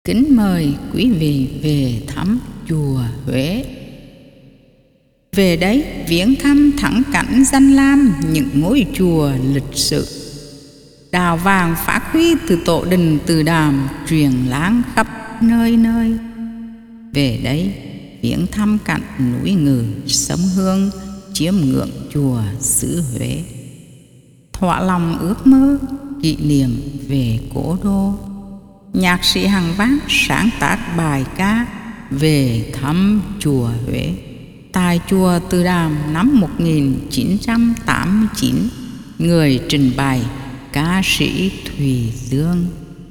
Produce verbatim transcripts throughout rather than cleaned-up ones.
Kính mời quý vị về thăm chùa Huế. Về đấy viếng thăm thắng cảnh danh lam những ngôi chùa lịch sử. Đào vàng phát huy từ tổ đình Từ Đàm truyền láng khắp nơi nơi. Về đấy viếng thăm cảnh núi Ngự, sông Hương, chiêm ngưỡng chùa xứ Huế. Thỏa lòng ước mơ kỷ niệm về cố đô. Nhạc sĩ Hằng Vác sáng tác bài ca về thăm chùa Huế tại chùa Từ Đàm năm một nghìn chín trăm tám mươi chín. Người trình bày ca sĩ Thùy Dương.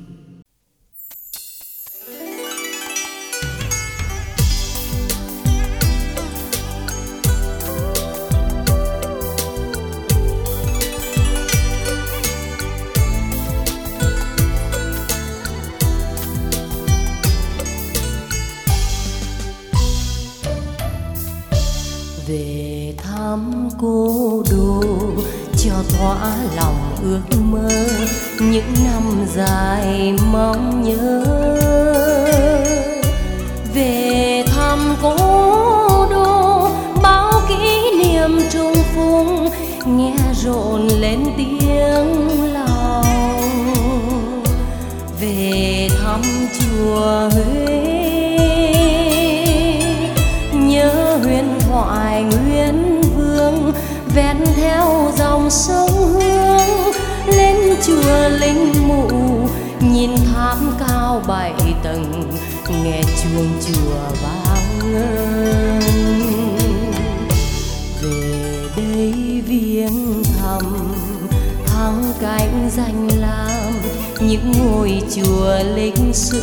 Về thăm cố đô cho thỏa lòng ước mơ những năm dài mong nhớ. Về thăm cố đô bao kỷ niệm trùng phùng nghe rộn lên tiếng lòng. Về thăm chùa Huế nhớ huyền thoại Nguyên Vương ven theo dòng sông Hương lên chùa Linh Mụ nhìn tháp cao bảy tầng nghe chuông chùa vang ngân. Về đây viếng thăm thắng cảnh danh lam những ngôi chùa lịch sử.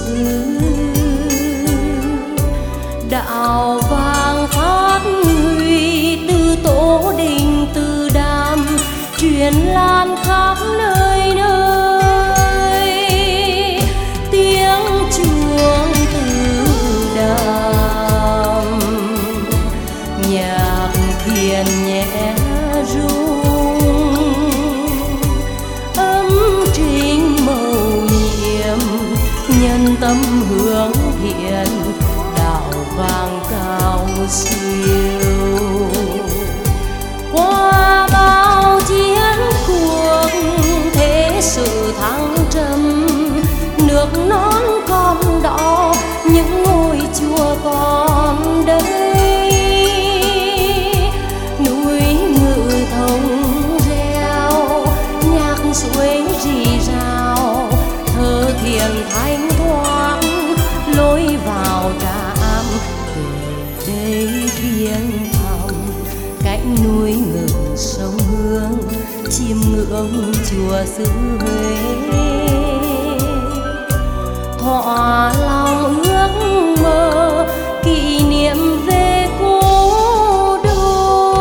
Đạo vàng phát huy từ tổ đình Từ Đàm truyền lan khắp nơi nơi. Tiếng chuông Từ Đàm nhạc thiền nhẹ rung âm trình mầu nhiệm nhân tâm hướng thiện vàng cao siêu. Qua bao chiến cuộc thế sự thăng trầm nước non còn đỏ những ngôi chùa còn đây. Núi Ngự thông reo nhạc suối rì rào thơ thiền thanh thoát lối vào trà. Đây viếng thăm cạnh núi Ngự sông Hương chiêm ngưỡng chùa xứ Huế. Thỏa lòng ước mơ kỷ niệm về cố đô.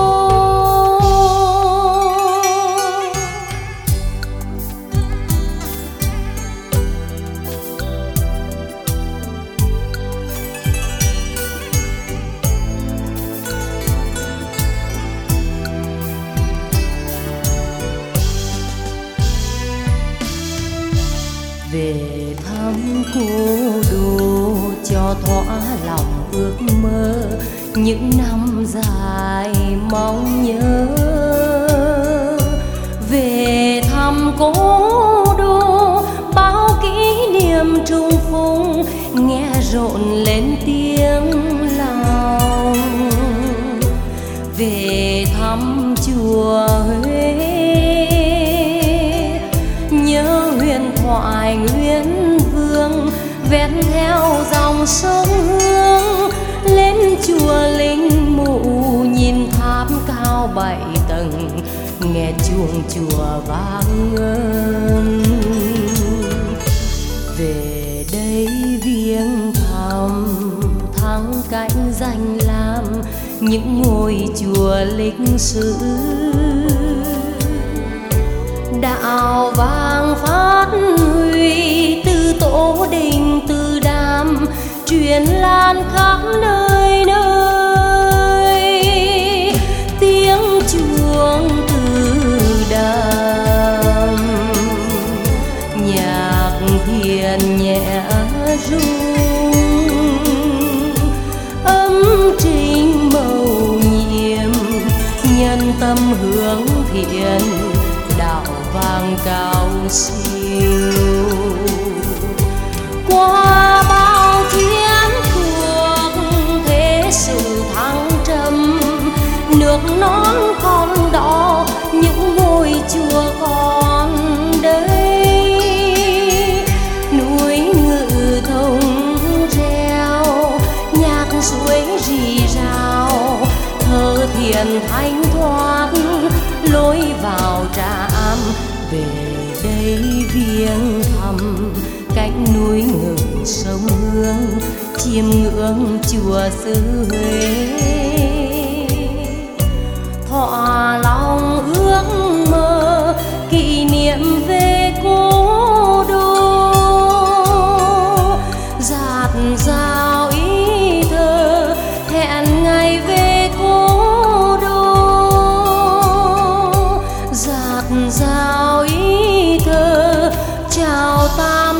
Về thăm cố đô cho thỏa lòng ước mơ những năm dài mong nhớ. Về thăm cố đô bao kỷ niệm trùng phùng nghe rộn lên tiếng lòng. Về thăm chùa Huế nhớ huyền thoại Nguyên Vương ven theo dòng sông Hương lên chùa Linh Mụ nhìn tháp cao bảy tầng nghe chuông chùa vang ngân. Về đây viếng thăm thắng cảnh danh lam những ngôi chùa lịch sử. Đạo vàng phát huy từ tổ đình Từ Đàm truyền lan khắp nơi nơi. Tiếng chuông Từ Đàm nhạc thiền nhẹ rung, ấm trình màu nhiệm nhân tâm hướng thiện đạo vàng cao siêu. Qua bao chiến cuộc thế sự thăng trầm, nước non con đỏ những ngôi chùa còn đây, núi ngự thông reo nhạc suối rì rào, thơ thiền thanh thoát lối vào trạm. Về đây viếng thăm cách núi ngự sông Hương, chiêm ngưỡng chùa xứ Huế, thỏa lòng ước mơ kỷ niệm về cố đô, dạt dào ý thơ hẹn ngày về cố đô, dạt dào ý thơ chào tam